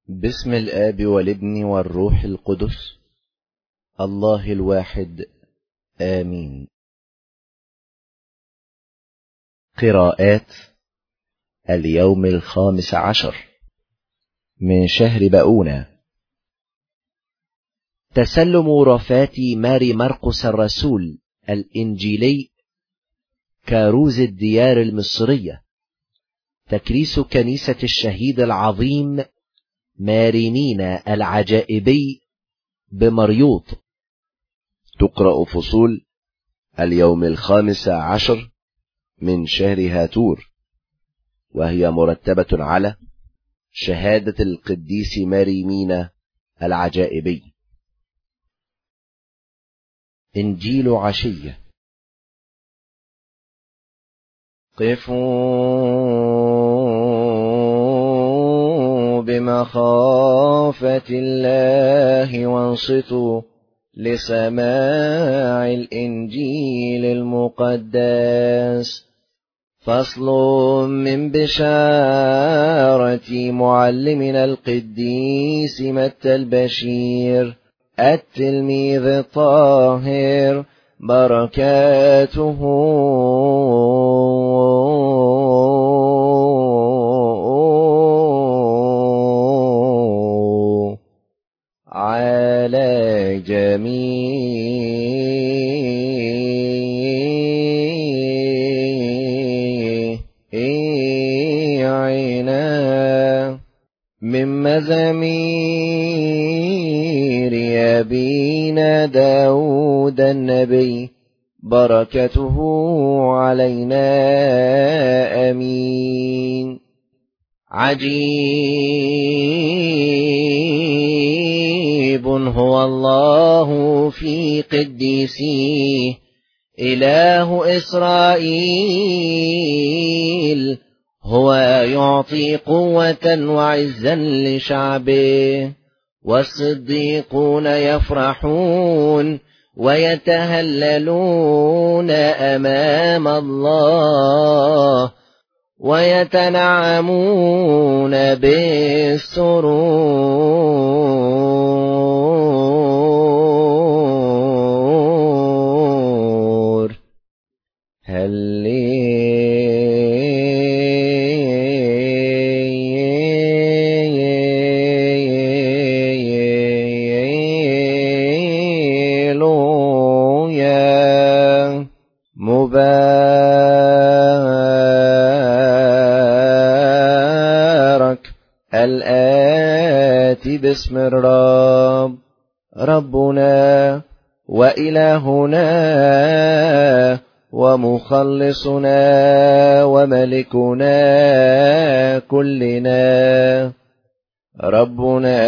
باسم الآب والابن والروح القدس الله الواحد آمين. قراءات اليوم 15 من شهر بؤونة. تسلم رفاة ماري مرقس الرسول الإنجيلي كاروز الديار المصرية، تكريس كنيسة الشهيد العظيم ماري مينا العجائبي بمريوط. تقرأ فصول اليوم 15 من شهر هاتور، وهي مرتبة على شهادة القديس ماري مينا العجائبي. إنجيل عشية. قفوا بمخافة الله وانصتوا لسماع الإنجيل المقدس. فصل من بشارة معلمنا القديس متى البشير التلميذ الطاهر، بركاته على جميعنا. من مزامير أبينا داود النبي، بركته علينا آمين. عجيب هو الله في قديسيه، إله إسرائيل، هو يعطي قوة وعزا لشعبه. والصديقون يفرحون ويتهللون أمام الله، ويتنعمون بالسرور. مبارك الآتي باسم الرب، ربنا وإلهنا ومخلصنا وملكنا كلنا، ربنا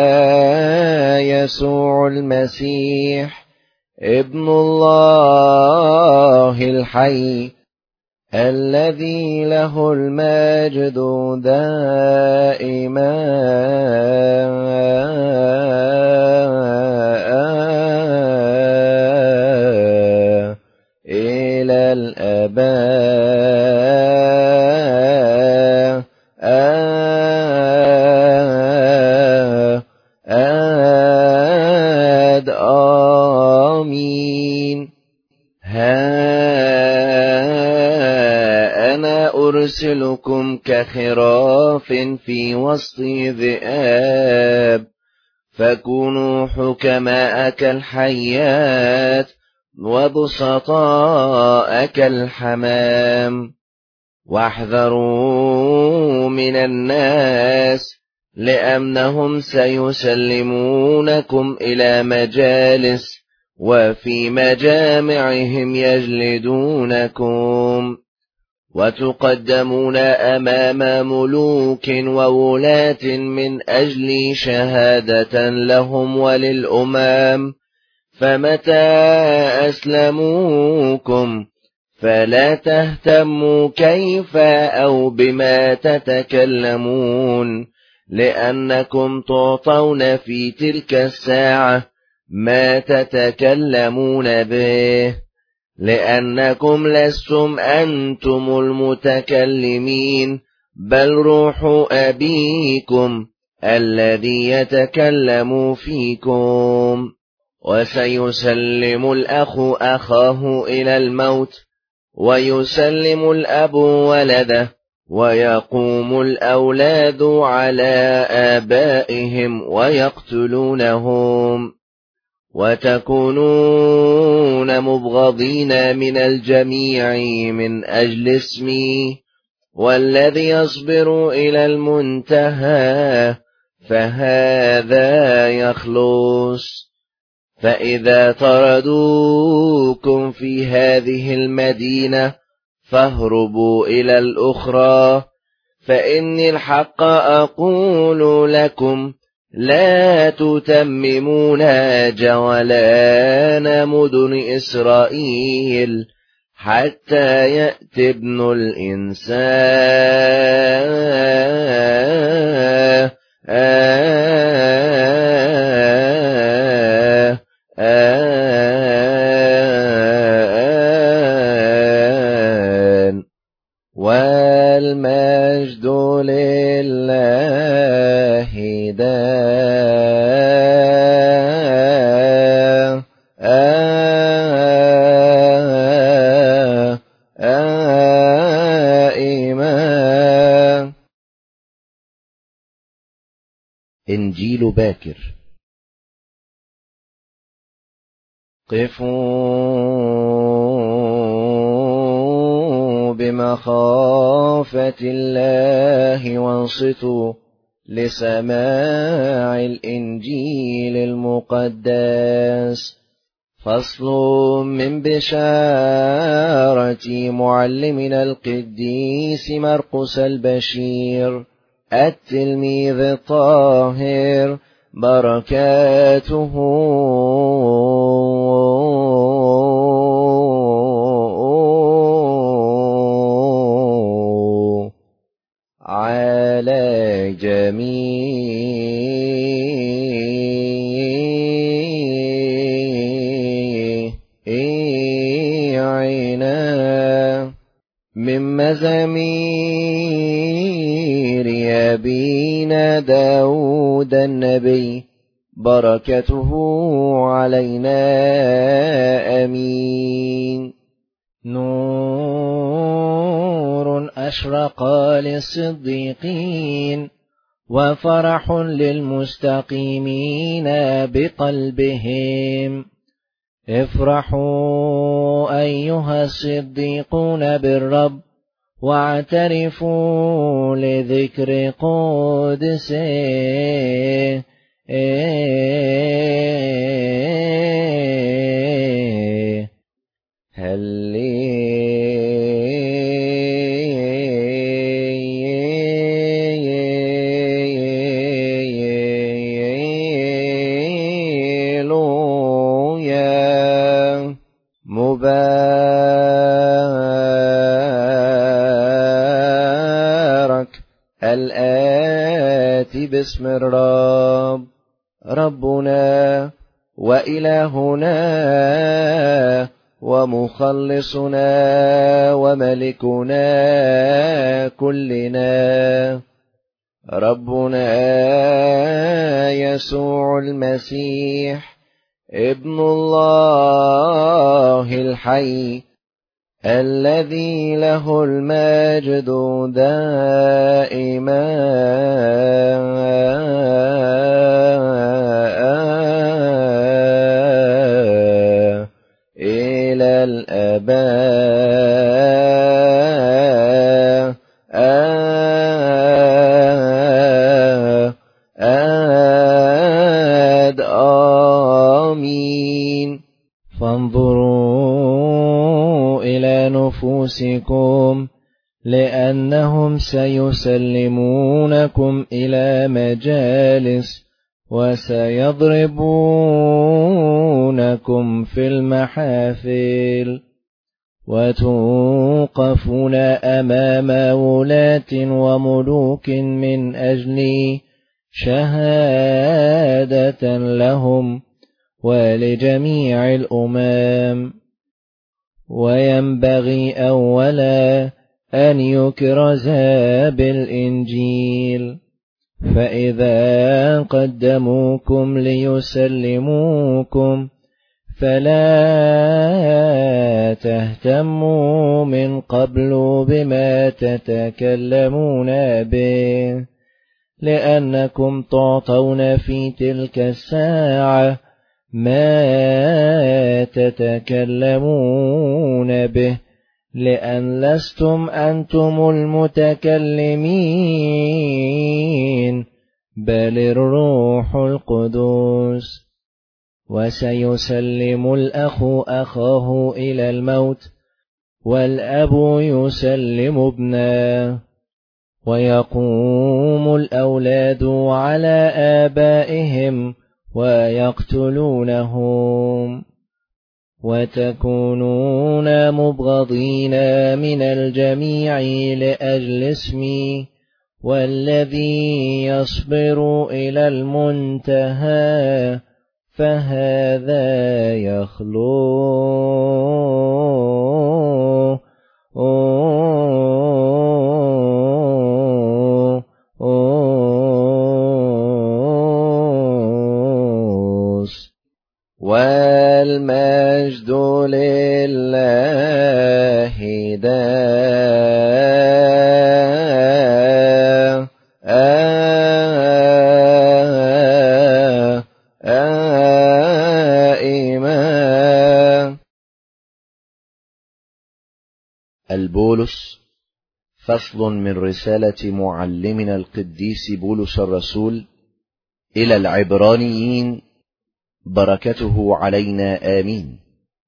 يسوع المسيح ابن الله الحي، الذي له المجد دائما إلى الآباء آمين. أنا أرسلكم كخراف في وسط ذئاب، فكونوا حكماء كالحيات وبسطاء كالحمام. واحذروا من الناس، لأنهم سيسلمونكم إلى مجالس، وفي مجامعهم يجلدونكم، وتقدمون أمام ملوك وولاة من أجل شهادة لهم وللأمم. فمتى أسلموكم فلا تهتموا كيف أو بما تتكلمون، لأنكم تعطون في تلك الساعة ما تتكلمون به، لأنكم لستم أنتم المتكلمين، بل روح أبيكم الذي يتكلم فيكم. وسيسلم الأخ أخاه إلى الموت، ويسلم الأب ولده، ويقوم الأولاد على آبائهم ويقتلونهم، وتكونون مبغضين من الجميع من أجل اسمي، والذي يصبر إلى المنتهى فهذا يخلص. فإذا طردوكم في هذه المدينة فاهربوا إلى الأخرى، فإني الحق أقول لكم لا تتممون جولان مدن إسرائيل حتى يأتي ابن الإنسان. والمجد لله دائما. إنجيل باكر. قفوا بمخافة الله وانصتوا لسماع الإنجيل المقدس. فصل من بشارة معلمنا القديس مرقس البشير التلميذ الطاهر، بركاته على جميعنا. من مزامير أبينا داود النبي، بركته علينا آمين. نور أشرق للصديقين، وفرح للمستقيمين بقلبهم. افرحوا أيها الصديقون بالرب، واعترفوا لذكر قدسه. مبارك الآتي باسم الرب، ربنا وإلهنا ومخلصنا وملكنا كلنا، ربنا يسوع المسيح ابن الله الحي، الذي له المجد دائما إلى الأبد. آمين. فانظروا إلى نفوسكم، لأنهم سيسلمونكم إلى مجالس، وسيضربونكم في المحافل، وتوقفون أمام ولاة وملوك من أجل شهادة لهم ولجميع الأمم. وينبغي أولا أن يكرز بالإنجيل، فإذا قدموكم ليسلموكم فلا تهتموا من قبل بما تتكلمون به، لأنكم تعطون في تلك الساعة ما تتكلمون به، لأن لستم أنتم المتكلمين بل الروح القدس. وسيسلم الأخ أخاه إلى الموت، والأب يسلم ابنه، ويقوم الأولاد على آبائهم ويقتلونهم، وتكونون مبغضين من الجميع لأجل اسمي، والذي يصبر إلى المنتهى فهذا يخلو والمجد لله دائما. البولس، فصل من رسالة معلمنا القديس بولس الرسول إلى العبرانيين، بركته علينا آمين.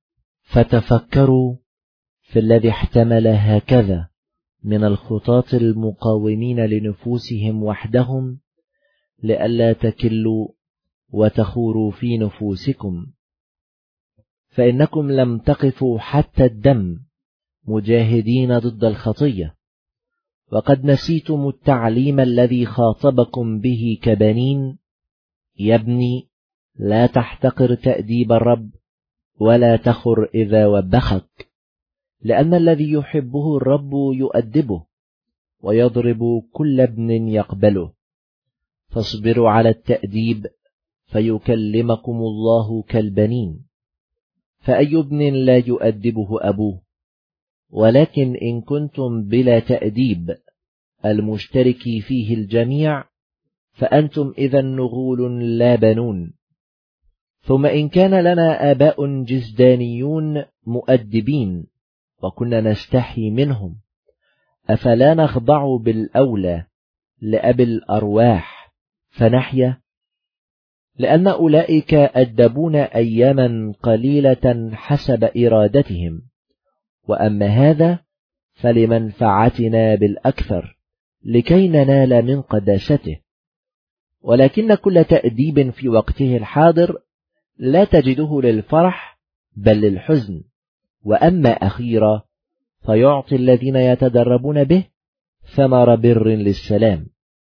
فتفكروا في الذي احتمل هكذا من الخطاة المقاومين لنفوسهم وحدهم، لئلا تكلوا وتخوروا في نفوسكم، فإنكم لم تقفوا حتى الدم مجاهدين ضد الخطية، وقد نسيتم التعليم الذي خاطبكم به كبنين. يا ابني، لا تحتقر تأديب الرب، ولا تخر إذا وبخك، لأن الذي يحبه الرب يؤدبه، ويضرب كل ابن يقبله. فاصبروا على التأديب، فيكلمكم الله كالبنين. فأي ابن لا يؤدبه أبوه؟ ولكن إن كنتم بلا تأديب المشترك فيه الجميع، فأنتم إذا نغول لا بنون. ثم إن كان لنا آباء جسدانيون مؤدبين وكنا نستحي منهم، أفلا نخضع بالأولى لأبي الأرواح فنحيا؟ لأن أولئك أدبون أياما قليلة حسب إرادتهم، وأما هذا فلمنفعتنا بالأكثر لكي ننال من قداسته. ولكن كل تأديب في وقته الحاضر لا تجده للفرح بل للحزن، وأما أخيرا فيعطي الذين يتدربون به ثمر بر للسلام.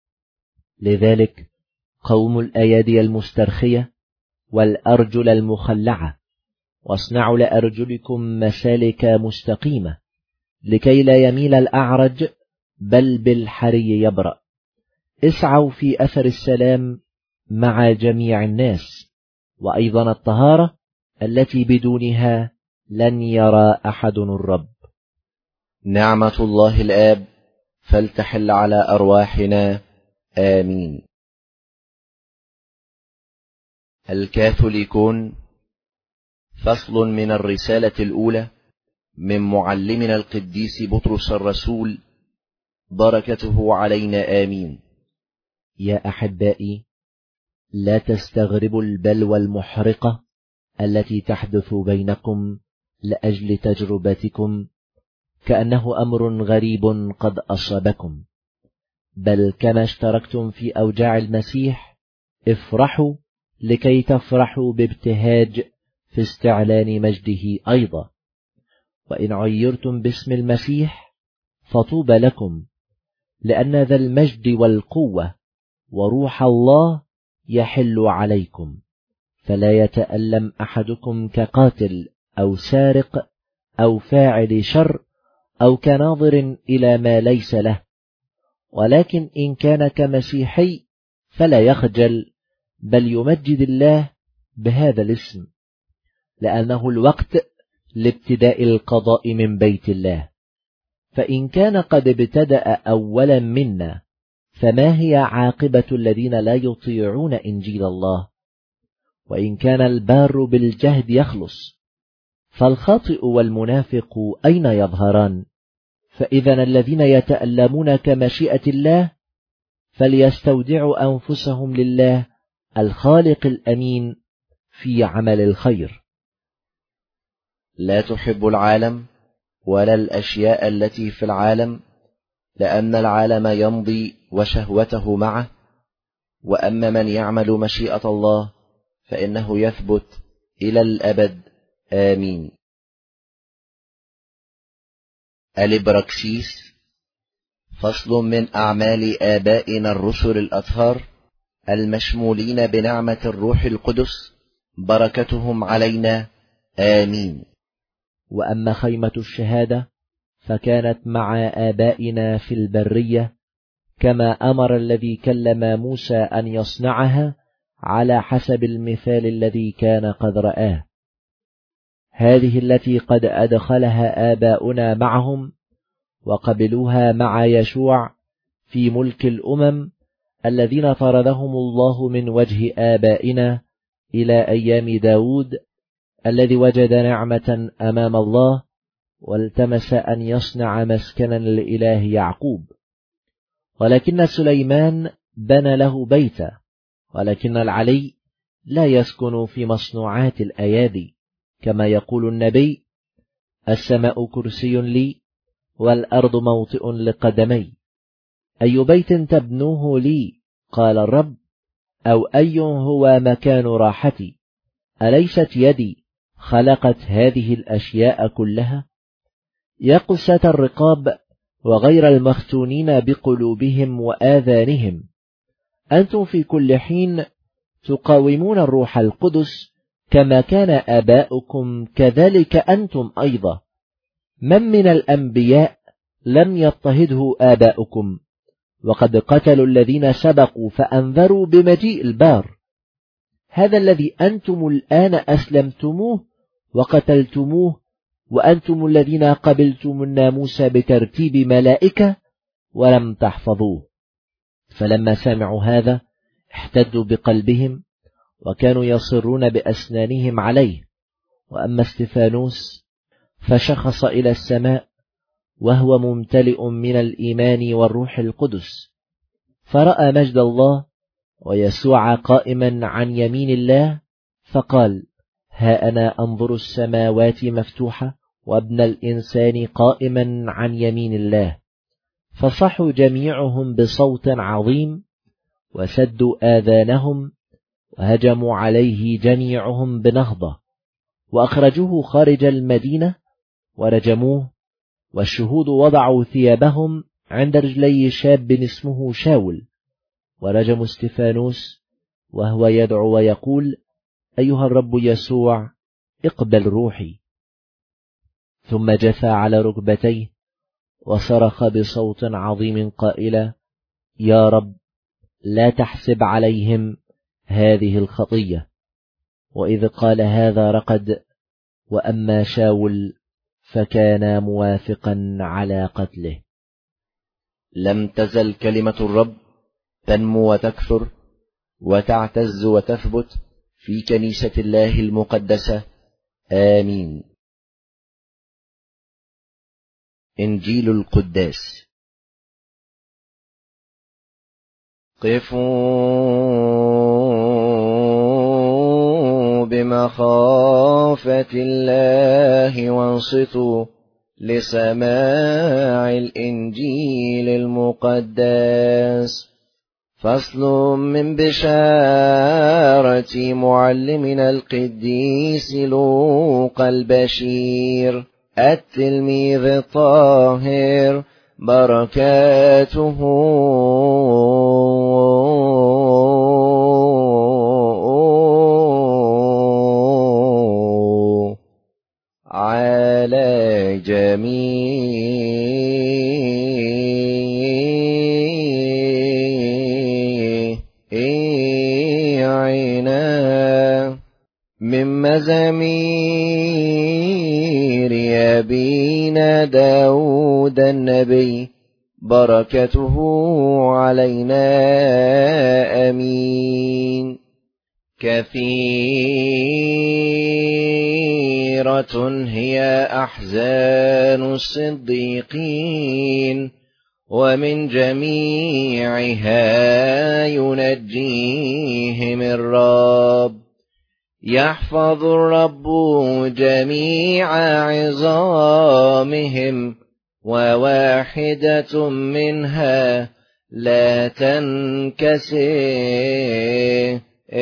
لذلك قوموا الأيادي المسترخية والأرجل المخلعة، واصنعوا لأرجلكم مسالك مستقيمة، لكي لا يميل الأعرج بل بالحري يبرأ. اسعوا في أثر السلام مع جميع الناس، وأيضا الطهارة التي بدونها لن يرى أحد الرب. نعمة الله الآب فلتحل على أرواحنا آمين. الكاثوليكون، فصل من الرسالة الأولى من معلمنا القديس بطرس الرسول، بركته علينا آمين. يا أحبائي، لا تستغربوا البلوى المحرقة التي تحدث بينكم لأجل تجربتكم كأنه أمر غريب قد أصابكم، بل كما اشتركتم في أوجاع المسيح افرحوا لكي تفرحوا بابتهاج في استعلان مجده أيضا. وإن عيرتم باسم المسيح فطوبى لكم، لأن ذا المجد والقوة وروح الله يحل عليكم، فلا يتألم أحدكم كقاتل أو سارق أو فاعل شر أو كناظر إلى ما ليس له، ولكن إن كان كمسيحي فلا يخجل بل يمجد الله بهذا الاسم، لأنه الوقت لابتداء القضاء من بيت الله. فإن كان قد ابتدأ أولا منا، فما هي عاقبة الذين لا يطيعون إنجيل الله؟ وإن كان البار بالجهد يخلص، فالخاطئ والمنافق أين يظهران؟ فإذا الذين يتألمون كمشيئة الله فليستودعوا أنفسهم لله الخالق الأمين في عمل الخير. لا تحب العالم ولا الأشياء التي في العالم، لأن العالم يمضي وشهوته معه، وأما من يعمل مشيئة الله فإنه يثبت إلى الأبد. آمين. الإبراكسيس. فصل من أعمال آبائنا الرسل الأطهار المشمولين بنعمة الروح القدس، بركتهم علينا. آمين. وأما خيمة الشهادة فكانت مع آبائنا في البرية، كما أمر الذي كلم موسى أن يصنعها على حسب المثال الذي كان قد رآه. هذه التي قد أدخلها آباؤنا معهم وقبلوها مع يشوع في ملك الأمم الذين طردهم الله من وجه آبائنا إلى أيام داود، الذي وجد نعمة أمام الله والتمس أن يصنع مسكنا لإله يعقوب. ولكن سليمان بنى له بيتا، ولكن العلي لا يسكن في مصنوعات الأيادي، كما يقول النبي: السماء كرسي لي والأرض موطئ لقدمي. أي بيت تبنوه لي؟ قال الرب، أو أي هو مكان راحتي؟ أليست يدي خلقت هذه الأشياء كلها؟ يا قساة الرقاب وغير المختونين بقلوبهم وآذانهم، أنتم في كل حين تقاومون الروح القدس، كما كان آباؤكم كذلك أنتم أيضا. من الأنبياء لم يضطهده آباؤكم؟ وقد قتلوا الذين سبقوا فأنذروا بمجيء البار. هذا الذي أنتم الآن أسلمتموه وقتلتموه، وأنتم الذين قبلتم الناموس بترتيب ملائكة ولم تحفظوه. فلما سمعوا هذا احتدوا بقلبهم، وكانوا يصرون بأسنانهم عليه. وأما استفانوس فشخص إلى السماء وهو ممتلئ من الإيمان والروح القدس، فرأى مجد الله ويسوع قائما عن يمين الله، فقال: ها أنا أنظر السماوات مفتوحة وابن الإنسان قائما عن يمين الله. فصحوا جميعهم بصوت عظيم وسدوا آذانهم وهجموا عليه جميعهم بنهضة، وأخرجوه خارج المدينة ورجموه. والشهود وضعوا ثيابهم عند رجلي شاب اسمه شاول، ورجموا استفانوس وهو يدعو ويقول: أيها الرب يسوع، اقبل روحي. ثم جثى على ركبتيه وصرخ بصوت عظيم قائلا: يا رب، لا تحسب عليهم هذه الخطية. وإذ قال هذا رقد، وأما شاول فكان موافقا على قتله. لم تزل كلمة الرب تنمو وتكثر وتعتز وتثبت في كنيسة الله المقدسة. آمين. إنجيل القداس. قفوا بمخافة الله وانصتوا لسماع الإنجيل المقدس. فصل من بشارة معلمنا القديس لوقا البشير التلميذ الطاهر، بركاته على جميعنا. من مزامير أبينا داود النبي، بركته علينا آمين. كثيرة هي أحزان الصديقين، ومن جميعها ينجيهم الرب. يحفظ الرب جميع عظامهم، وواحدة منها لا تنكسر.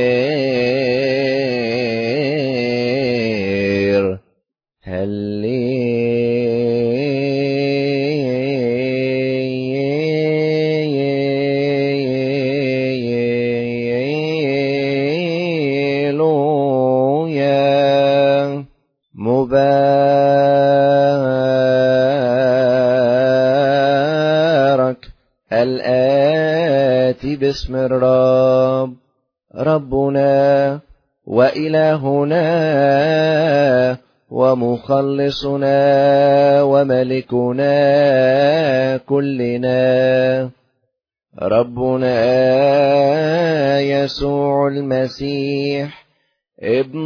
هللويا. مبارك الآتي باسم الرب، ربنا وإلهنا ومخلصنا وملكنا كلنا، ربنا يسوع المسيح ابن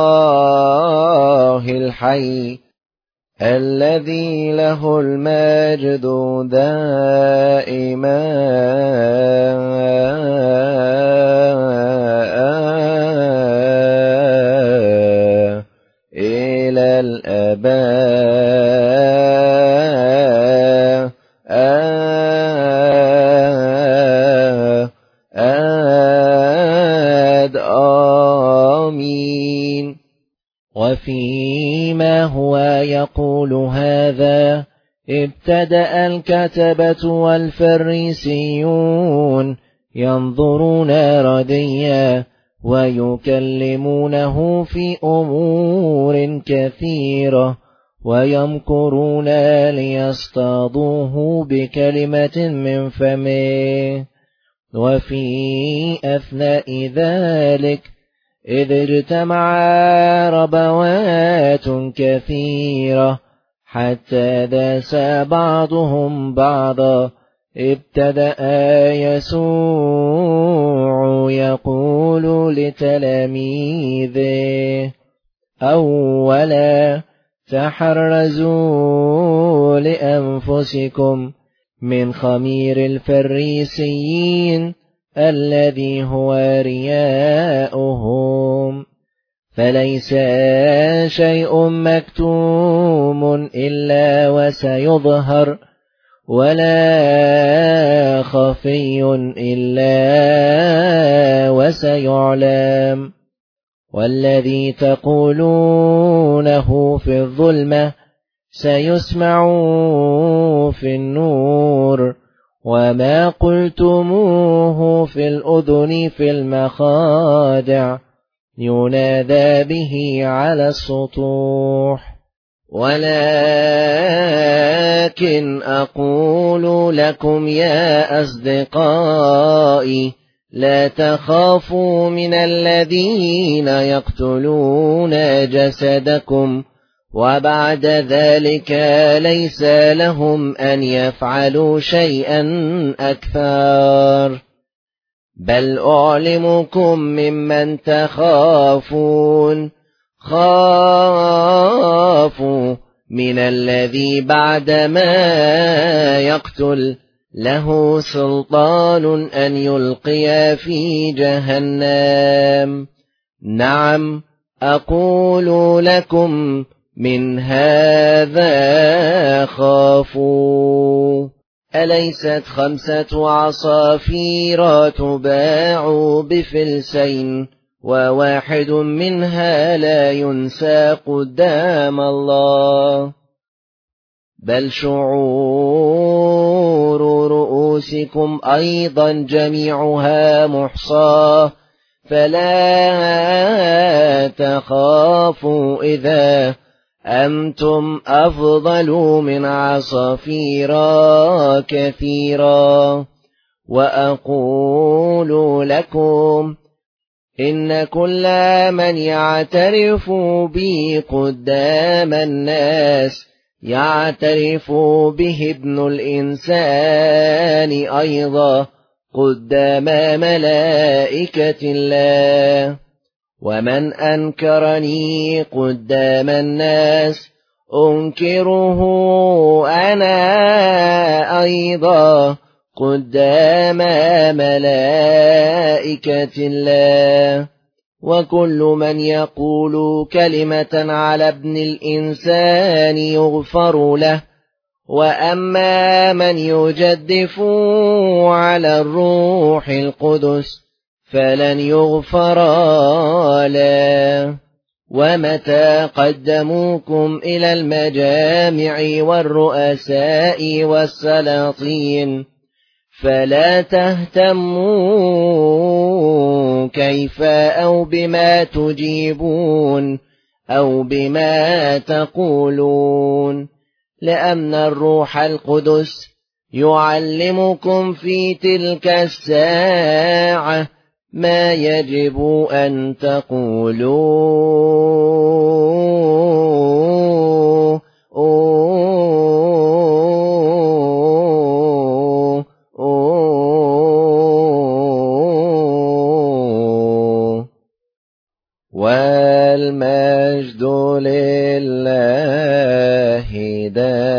الله الحي، الذي له المجد دائما إلى الآباء. آمين. وفيما هو يقول هذا، ابتدأ الكتبة والفريسيون ينظرون رديا، ويكلمونه في أمور كثيرة، ويمكرون ليصطادوه بكلمة من فمه. وفي أثناء ذلك إذ اجتمع ربوات كثيرة حتى داس بعضهم بعضا، ابتدأ يسوع يقول لتلاميذه: أولا تحرزوا لأنفسكم من خمير الفريسيين الذي هو رياؤهم، فليس شيء مكتوم إلا وسيظهر، ولا خفي إلا وسيعلم. والذي تقولونه في الظلمة سيسمع في النور، وما قلتموه في الأذن في المخادع ينادى به على السطوح. ولكن أقول لكم يا أصدقائي، لا تخافوا من الذين يقتلون جسدكم، وبعد ذلك ليس لهم أن يفعلوا شيئا أكثر. بل أعلمكم ممن تخافون، خافوا من الذي بعدما يقتل له سلطان أن يلقي في جهنم. نعم أقول لكم من هذا خافوا. أليست 5 عصافير تباع بفلسين، وواحد منها لا ينسى قدام الله؟ بل شعور رؤوسكم أيضا جميعها محصاة، فلا تخافوا إذا أنتم أفضل من عصافير كثيرا. وأقول لكم إن كل من يعترف بي قدام الناس يعترف به ابن الإنسان أيضا قدام ملائكة الله. ومن أنكرني قدام الناس أنكره أنا أيضا قدام ملائكة الله. وكل من يقول كلمة على ابن الإنسان يغفر له، وأما من يجدف على الروح القدس فلن يغفر له. ومتى قدموكم إلى المجامع والرؤساء والسلاطين فلا تهتموا كيف أو بما تجيبون أو بما تقولون، لأن الروح القدس يعلمكم في تلك الساعة ما يجب أن تقولوا. والمجد لله دائما